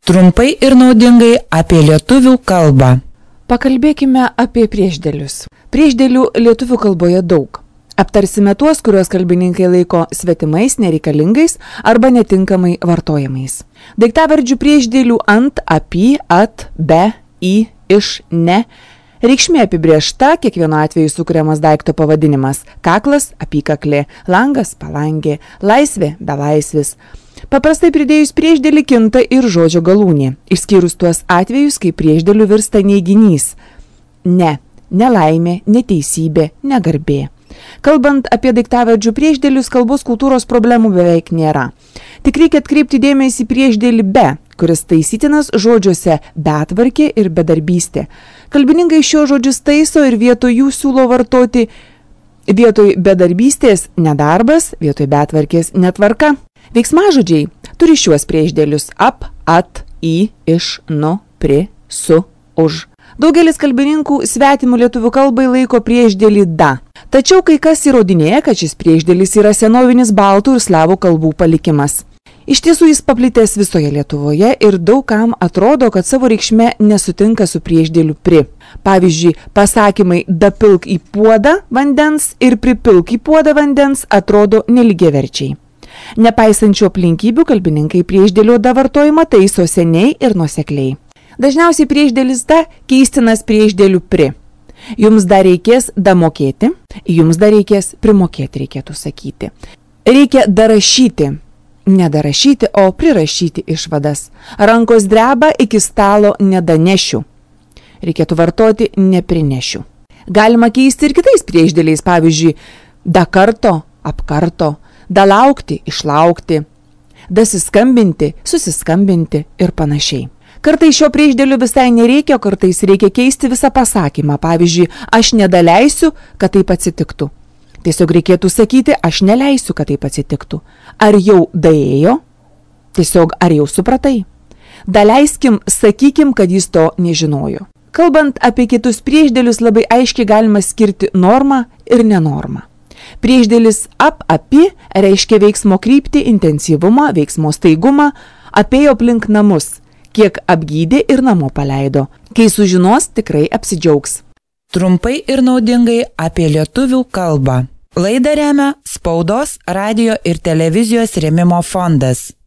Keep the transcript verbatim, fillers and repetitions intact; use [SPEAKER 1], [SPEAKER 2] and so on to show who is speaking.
[SPEAKER 1] Trumpai ir naudingai apie lietuvių kalbą.
[SPEAKER 2] Pakalbėkime apie priešdėlius. Priešdėlių lietuvių kalboje daug. Aptarsime tuos, kuriuos kalbininkai laiko svetimais, nereikalingais arba netinkamai vartojamais. Daiktavardžių priešdėlių ant, apie, at, be, į, iš, ne. Reikšmė apibrėžta, kiekvienu atveju sukuriamas daikto pavadinimas. Kaklas, apykaklė, langas, palangė, laisvė, belaisvis. Paprastai pridėjus priešdėlį kinta ir žodžio galūnė, išskyrus tuos atvejus, kai priešdėliu virsta neiginys. Ne, nelaimė, neteisybė, negarbė. Kalbant apie daiktavardžių priešdėlius, kalbos kultūros problemų beveik nėra. Tik reikia atkreipti dėmesį priešdėlį be, kuris taisytinas žodžiuose betvarkė ir bedarbystė. Kalbininkai šio žodžius taiso ir vietoj jų siūlo vartoti vietoj bedarbystės nedarbas, vietoj betvarkės netvarka. Veiksmažodžiai turi šiuos priešdėlius ap, at, į, iš, nu, pri, su, už. Daugelis kalbininkų svetimų lietuvių kalbai laiko priešdėlį da. Tačiau kai kas įrodinėja, kad šis priešdėlis yra senovinis baltų ir slavų kalbų palikimas. Iš tiesų jis paplitęs visoje Lietuvoje ir daugam atrodo, kad savo reikšme nesutinka su priešdėliu pri. Pavyzdžiui, pasakymai dapilk į puodą vandens ir pripilk į puodą vandens atrodo nelygiaverčiai. Nepaisančių aplinkybių kalbininkai priešdėlio da vartojimą taiso seniai ir nuosekliai. Dažniausiai priešdėlis da keistinas priešdėliu pri. Jums dar reikės da mokėti, jums dar reikės primokėti, reikėtų sakyti. Reikia darašyti, nedarašyti, o prirašyti išvadas. Rankos dreba iki stalo nedanešiu. Reikėtų vartoti neprinešiu. Galima keisti ir kitais priešdėliais, pavyzdžiui, da karto, apkarto, da laukti, išlaukti, dasiskambinti, susiskambinti ir panašiai. Kartais šio priešdėlių visai nereikia, o kartais reikia keisti visą pasakymą. Pavyzdžiui, aš nedaleisiu, kad taip atsitiktų. Tiesiog reikėtų sakyti, aš neleisiu, kad taip atsitiktų. Ar jau daėjo? Tiesiog ar jau supratai? Daleiskim, sakykim, kad jis to nežinojo. Kalbant apie kitus priešdėlius, labai aiškiai galima skirti normą ir nenormą. Priešdėlis ap, api reiškia veiksmo kryptį, intensyvumą, veiksmo staigumą, apėjo aplink namus. Kiek apgydė ir namo paleido. Kai sužinos, tikrai apsidžiaugs.
[SPEAKER 1] Trumpai ir naudingai apie lietuvių kalbą. Laidą remia Spaudos, radijo ir televizijos rėmimo fondas.